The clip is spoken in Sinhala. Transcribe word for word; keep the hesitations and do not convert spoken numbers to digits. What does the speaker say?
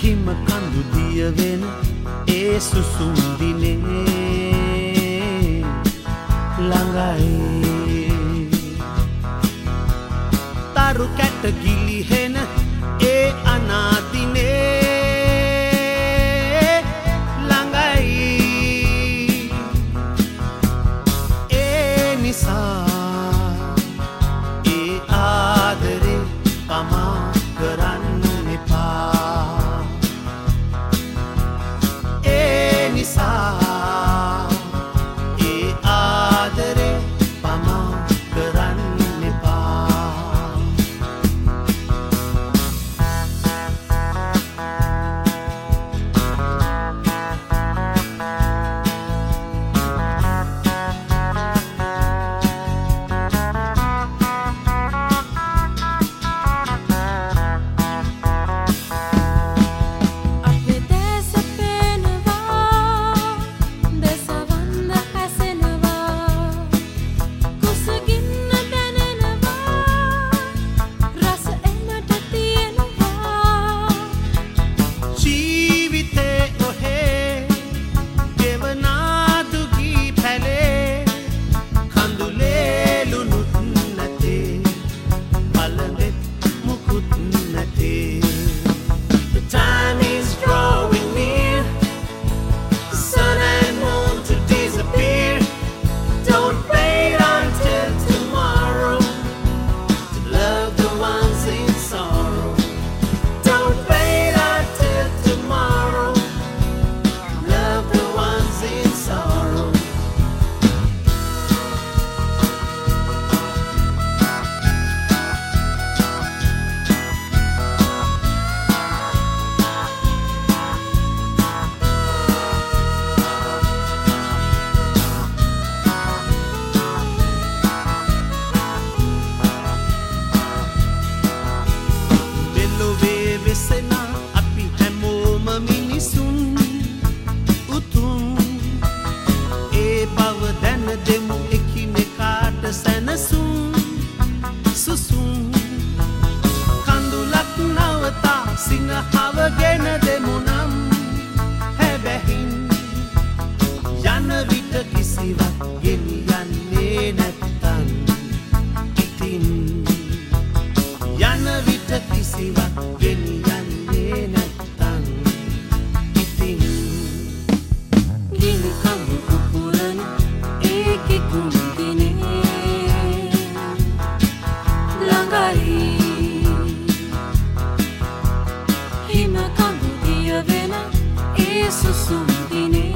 හිම කඳු දිය වෙන ඒ සුසුම් දිනේ ළඟයි තරු කැට ගිලිහෙන ඒ අනාදිනේ ළඟයි ඒ නිසා ඒ ආදරේ පමා කරන්න එපා ඒ නිසා ඒ ආදරේ පමා කරන්න එපා සිනහවගෙන දෙමු නම් හැබැහින් යන විට කිසිවක් ගෙනියන්නේ නැත්තන් ඉතින් යන විට කිසිවක් ගෙනියන්නේ නැත්තන් ඉතින් ගිනි කඳු පුපුරන ඒකේ කුම්දිනේ ළඟයි හිම කඳු දිය වෙන ඒ සුසුම් දිනේ